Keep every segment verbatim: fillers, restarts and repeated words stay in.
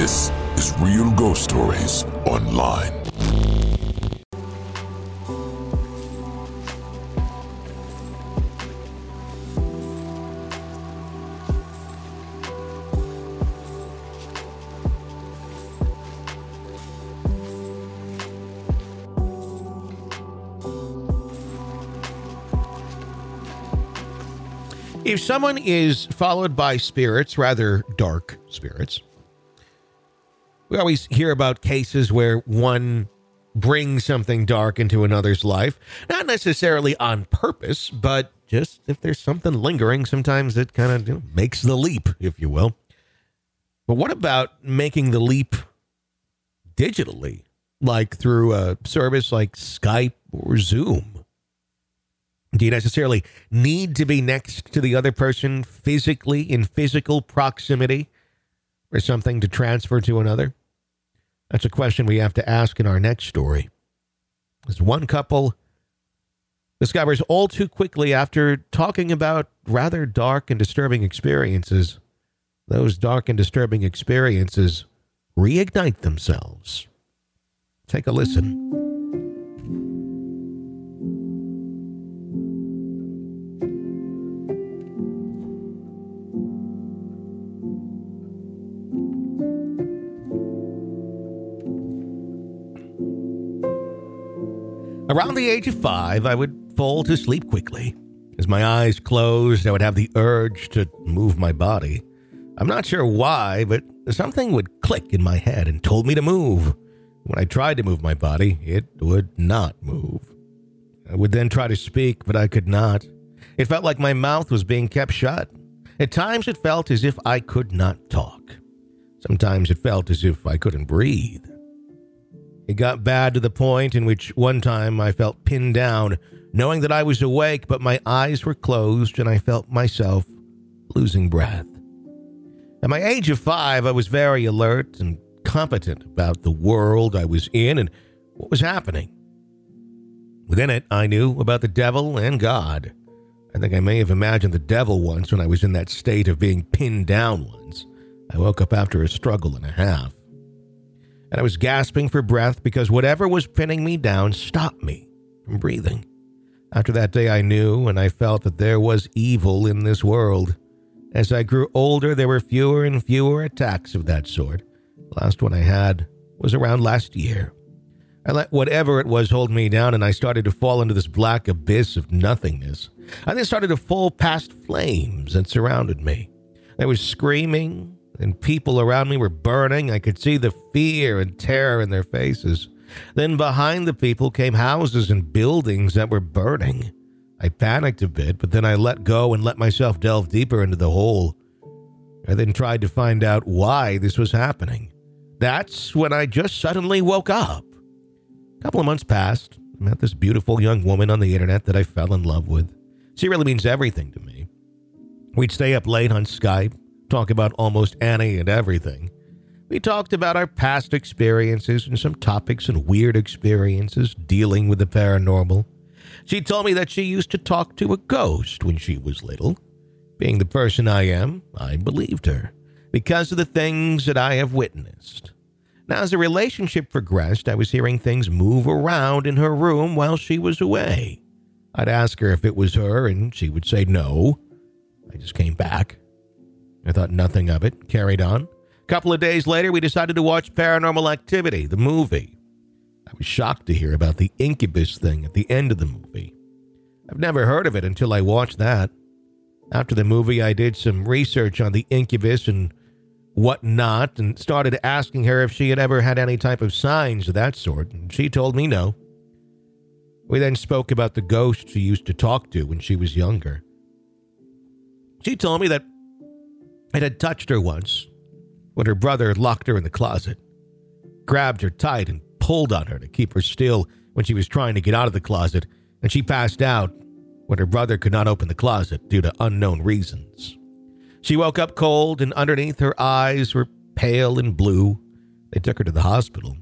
This is Real Ghost Stories Online. If someone is followed by spirits, rather dark spirits, we always hear about cases where one brings something dark into another's life, not necessarily on purpose, but just if there's something lingering, sometimes it kind of you know, makes the leap, if you will. But what about making the leap digitally, like through a service like Skype or Zoom? Do you necessarily need to be next to the other person physically, in physical proximity, for something to transfer to another? That's a question we have to ask in our next story. As one couple discovers all too quickly after talking about rather dark and disturbing experiences, those dark and disturbing experiences reignite themselves. Take a listen. Around the age of five, I would fall to sleep quickly. As my eyes closed, I would have the urge to move my body. I'm not sure why, but something would click in my head and told me to move. When I tried to move my body, it would not move. I would then try to speak, but I could not. It felt like my mouth was being kept shut. At times, it felt as if I could not talk. Sometimes it felt as if I couldn't breathe. It got bad to the point in which one time I felt pinned down, knowing that I was awake, but my eyes were closed and I felt myself losing breath. At my age of five, I was very alert and competent about the world I was in and what was happening. Within it, I knew about the devil and God. I think I may have imagined the devil once when I was in that state of being pinned down once. I woke up after a struggle and a half. And I was gasping for breath because whatever was pinning me down stopped me from breathing. After that day, I knew and I felt that there was evil in this world. As I grew older, there were fewer and fewer attacks of that sort. The last one I had was around last year. I let whatever it was hold me down, and I started to fall into this black abyss of nothingness. I then started to fall past flames that surrounded me. There was screaming, and people around me were burning. I could see the fear and terror in their faces. Then behind the people came houses and buildings that were burning. I panicked a bit, but then I let go and let myself delve deeper into the hole. I then tried to find out why this was happening. That's when I just suddenly woke up. A couple of months passed. I met this beautiful young woman on the internet that I fell in love with. She really means everything to me. We'd stay up late on Skype, talk about almost any and everything. We talked about our past experiences and some topics and weird experiences dealing with the paranormal. She told me that she used to talk to a ghost when she was little. Being the person I am, I believed her because of the things that I have witnessed. Now, as the relationship progressed, I was hearing things move around in her room while she was away. I'd ask her if it was her, and she would say no. I just came back. I thought nothing of it, carried on. A couple of days later, we decided to watch Paranormal Activity, the movie. I was shocked to hear about the incubus thing at the end of the movie. I've never heard of it until I watched that. After the movie, I did some research on the incubus and whatnot and started asking her if she had ever had any type of signs of that sort, and she told me no. We then spoke about the ghost she used to talk to when she was younger. She told me that it had touched her once when her brother locked her in the closet, grabbed her tight and pulled on her to keep her still when she was trying to get out of the closet, and she passed out when her brother could not open the closet due to unknown reasons. She woke up cold, and underneath her eyes were pale and blue. They took her to the hospital.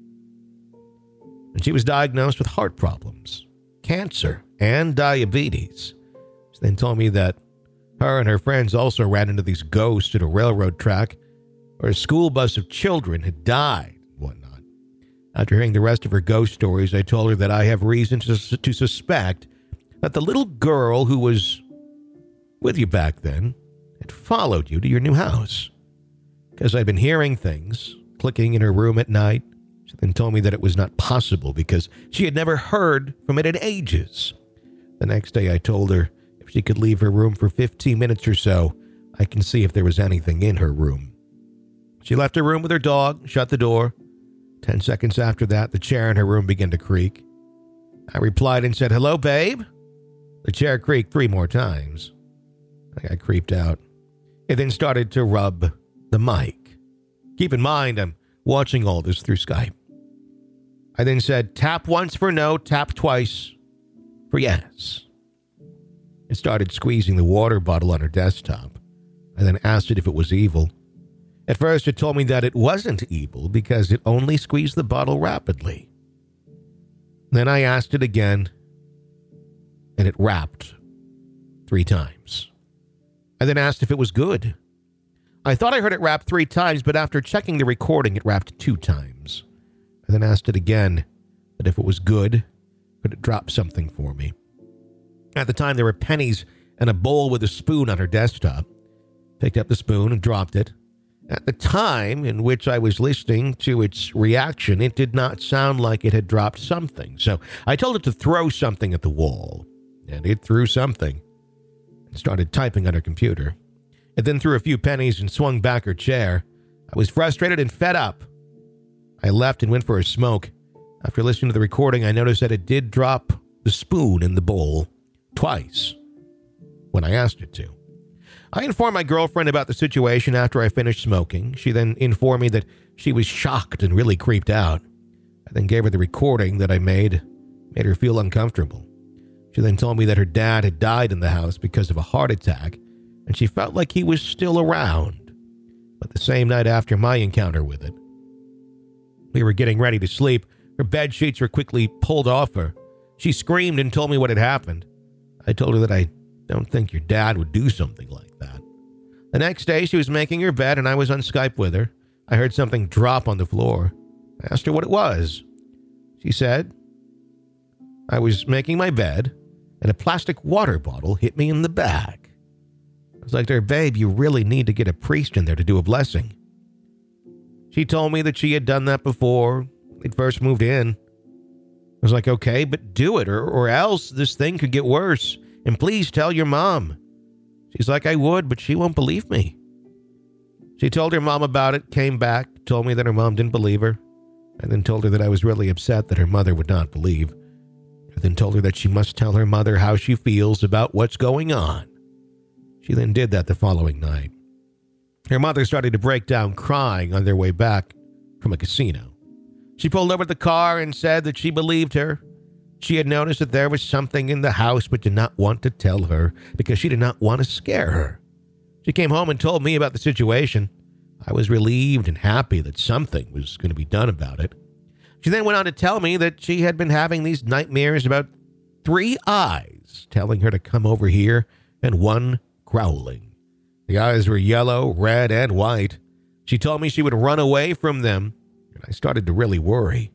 And she was diagnosed with heart problems, cancer, and diabetes. She then told me that her and her friends also ran into these ghosts at a railroad track or a school bus of children had died and whatnot. After hearing the rest of her ghost stories, I told her that I have reason to, to suspect that the little girl who was with you back then had followed you to your new house. Because I'd been hearing things, clicking in her room at night. She then told me that it was not possible because she had never heard from it in ages. The next day I told her if she could leave her room for fifteen minutes or so, I can see if there was anything in her room. She left her room with her dog, shut the door. Ten seconds after that, the chair in her room began to creak. I replied and said, "Hello, babe?" The chair creaked three more times. I got creeped out. It then started to rub the mic. Keep in mind, I'm watching all this through Skype. I then said, "Tap once for no, tap twice for yes." It started squeezing the water bottle on her desktop. I then asked it if it was evil. At first, it told me that it wasn't evil because it only squeezed the bottle rapidly. Then I asked it again, and it rapped three times. I then asked if it was good. I thought I heard it rap three times, but after checking the recording, it rapped two times. I then asked it again that if it was good, could it drop something for me. At the time, there were pennies and a bowl with a spoon on her desktop. Picked up the spoon and dropped it. At the time in which I was listening to its reaction, it did not sound like it had dropped something. So I told it to throw something at the wall, and it threw something and started typing on her computer. It then threw a few pennies and swung back her chair. I was frustrated and fed up. I left and went for a smoke. After listening to the recording, I noticed that it did drop the spoon in the bowl twice when I asked it to. I informed my girlfriend about the situation after I finished smoking. She then informed me that she was shocked and really creeped out. I then gave her the recording that I made, made her feel uncomfortable. She then told me that her dad had died in the house because of a heart attack, and she felt like he was still around. But the same night after my encounter with it, we were getting ready to sleep. Her bed sheets were quickly pulled off her. She screamed and told me what had happened. I told her that I don't think your dad would do something like that. The next day, she was making her bed, and I was on Skype with her. I heard something drop on the floor. I asked her what it was. She said, "I was making my bed, and a plastic water bottle hit me in the back." I was like to her, "Babe, you really need to get a priest in there to do a blessing." She told me that she had done that before they'd first moved in. I was like, "Okay, but do it, or, or else this thing could get worse. And please tell your mom." She's like, "I would, but she won't believe me." She told her mom about it, came back, told me that her mom didn't believe her, and then told her that I was really upset that her mother would not believe. I then told her that she must tell her mother how she feels about what's going on. She then did that the following night. Her mother started to break down crying on their way back from a casino. She pulled over the car and said that she believed her. She had noticed that there was something in the house but did not want to tell her because she did not want to scare her. She came home and told me about the situation. I was relieved and happy that something was going to be done about it. She then went on to tell me that she had been having these nightmares about three eyes telling her to come over here and one growling. The eyes were yellow, red, and white. She told me she would run away from them, and I started to really worry.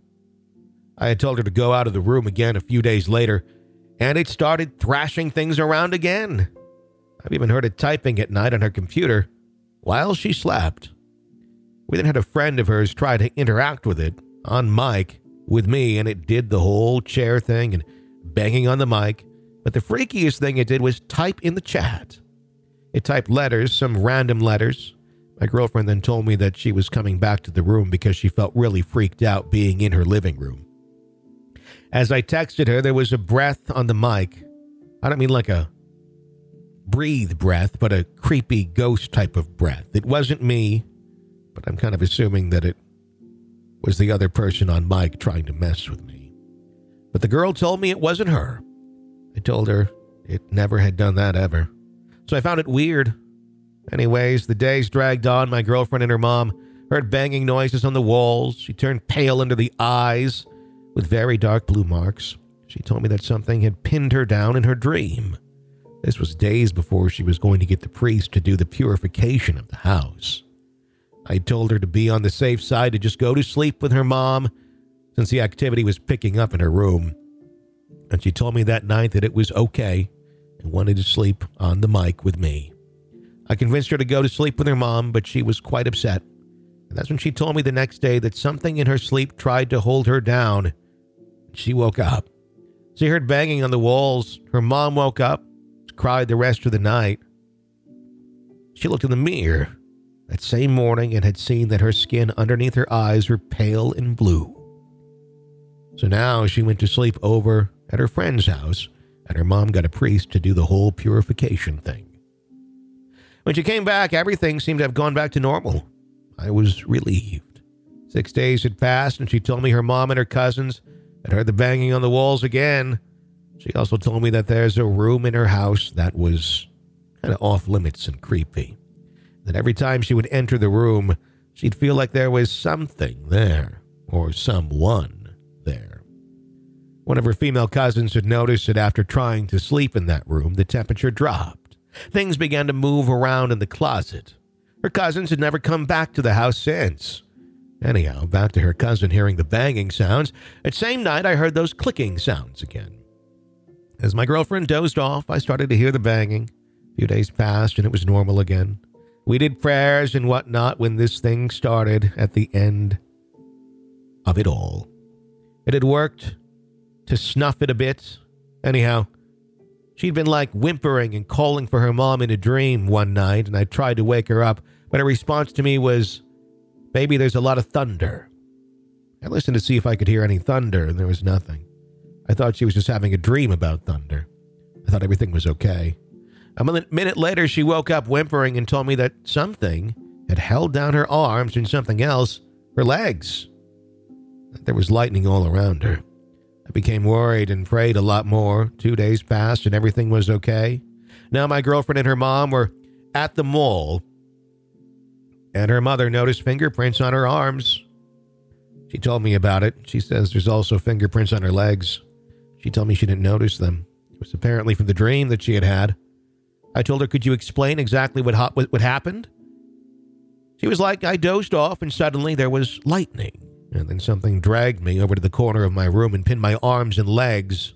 I had told her to go out of the room again a few days later, and it started thrashing things around again. I've even heard it typing at night on her computer while she slept. We then had a friend of hers try to interact with it on mic with me, and it did the whole chair thing and banging on the mic. But the freakiest thing it did was type in the chat. It typed letters, some random letters. My girlfriend then told me that she was coming back to the room because she felt really freaked out being in her living room. As I texted her, there was a breath on the mic. I don't mean like a breathe breath, but a creepy ghost type of breath. It wasn't me, but I'm kind of assuming that it was the other person on mic trying to mess with me. But the girl told me it wasn't her. I told her it never had done that ever. So I found it weird. Anyways, the days dragged on. My girlfriend and her mom heard banging noises on the walls. She turned pale under the eyes with very dark blue marks. She told me that something had pinned her down in her dream. This was days before she was going to get the priest to do the purification of the house. I I told her to be on the safe side, to just go to sleep with her mom, since the activity was picking up in her room. And she told me that night that it was okay and wanted to sleep on the mic with me. I convinced her to go to sleep with her mom, but she was quite upset. And that's when she told me the next day that something in her sleep tried to hold her down. She woke up. She heard banging on the walls. Her mom woke up, cried the rest of the night. She looked in the mirror that same morning and had seen that her skin underneath her eyes were pale and blue. So now she went to sleep over at her friend's house, and her mom got a priest to do the whole purification thing. When she came back, everything seemed to have gone back to normal. I was relieved. Six days had passed, and she told me her mom and her cousins had heard the banging on the walls again. She also told me that there's a room in her house that was kind of off limits and creepy. That every time she would enter the room, she'd feel like there was something there, or someone there. One of her female cousins had noticed that after trying to sleep in that room, the temperature dropped. Things began to move around in the closet. Her cousins had never come back to the house since. Anyhow, back to her cousin hearing the banging sounds. That same night, I heard those clicking sounds again. As my girlfriend dozed off, I started to hear the banging. A few days passed, and it was normal again. We did prayers and whatnot when this thing started at the end of it all. It had worked to snuff it a bit. Anyhow, she'd been like whimpering and calling for her mom in a dream one night, and I tried to wake her up, but her response to me was, "Baby, there's a lot of thunder." I listened to see if I could hear any thunder, and there was nothing. I thought she was just having a dream about thunder. I thought everything was okay. A minute later, she woke up whimpering and told me that something had held down her arms and something else, her legs. There was lightning all around her. I became worried and prayed a lot more. Two days passed and everything was okay. Now my girlfriend and her mom were at the mall, and her mother noticed fingerprints on her arms. She told me about it. She says there's also fingerprints on her legs. She told me she didn't notice them. It was apparently from the dream that she had had. I told her, could you explain exactly what, ha- what happened? She was like, I dozed off and suddenly there was lightning. And then something dragged me over to the corner of my room and pinned my arms and legs.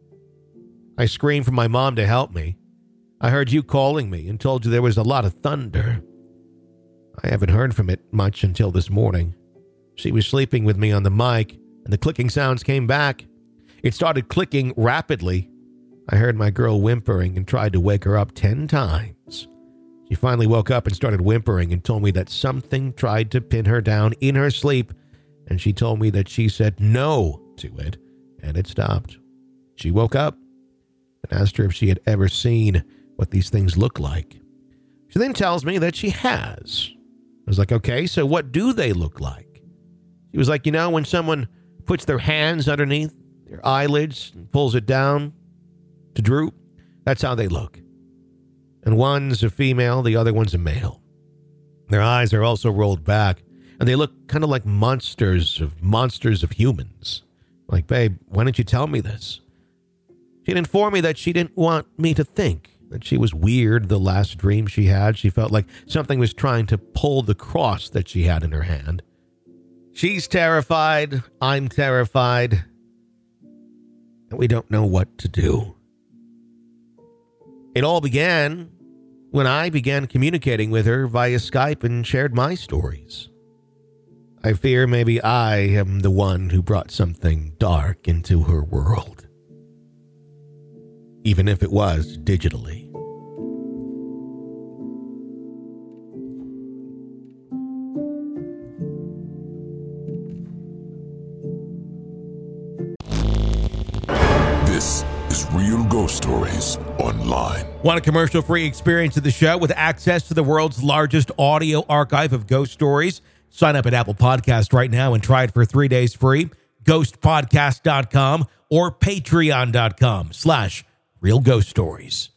I screamed for my mom to help me. I heard you calling me and told you there was a lot of thunder. I haven't heard from it much until this morning. She was sleeping with me on the mic, and the clicking sounds came back. It started clicking rapidly. I heard my girl whimpering and tried to wake her up ten times. She finally woke up and started whimpering and told me that something tried to pin her down in her sleep, and she told me that she said no to it, and it stopped. She woke up and asked her if she had ever seen what these things look like. She then tells me that she has. I was like, okay, so what do they look like? She was like, you know, when someone puts their hands underneath their eyelids and pulls it down to droop, that's how they look. And one's a female, the other one's a male. Their eyes are also rolled back, and they look kind of like monsters of monsters of humans. Like, babe, why didn't you tell me this? She'd informed me that she didn't want me to think that she was weird the last dream she had. She felt like something was trying to pull the cross that she had in her hand. She's terrified. I'm terrified. And we don't know what to do. It all began when I began communicating with her via Skype and shared my stories. I fear maybe I am the one who brought something dark into her world, even if it was digitally. This is Real Ghost Stories Online. Want a commercial-free experience of the show with access to the world's largest audio archive of ghost stories? Sign up at Apple Podcast right now and try it for three days free. ghost podcast dot com or patreon dot com slash real ghost stories.